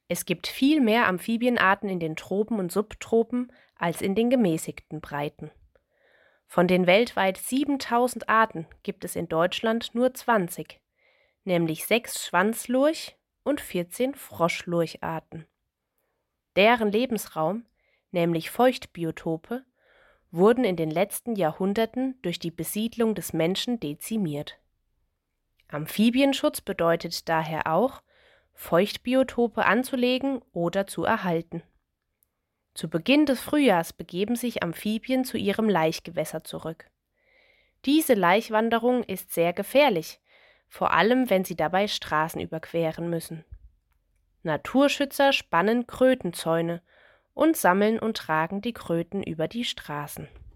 Es gibt viel mehr Amphibienarten in den Tropen und Subtropen als in den gemäßigten Breiten. Von den weltweit 7.000 Arten gibt es in Deutschland nur 20, nämlich 6 Schwanzlurch- und 14 Froschlurcharten. Deren Lebensraum, nämlich Feuchtbiotope, wurden in den letzten Jahrhunderten durch die Besiedlung des Menschen dezimiert. Amphibienschutz bedeutet daher auch, Feuchtbiotope anzulegen oder zu erhalten. Zu Beginn des Frühjahrs begeben sich Amphibien zu ihrem Laichgewässer zurück. Diese Laichwanderung ist sehr gefährlich, vor allem wenn sie dabei Straßen überqueren müssen. Naturschützer spannen Krötenzäune und sammeln und tragen die Kröten über die Straßen.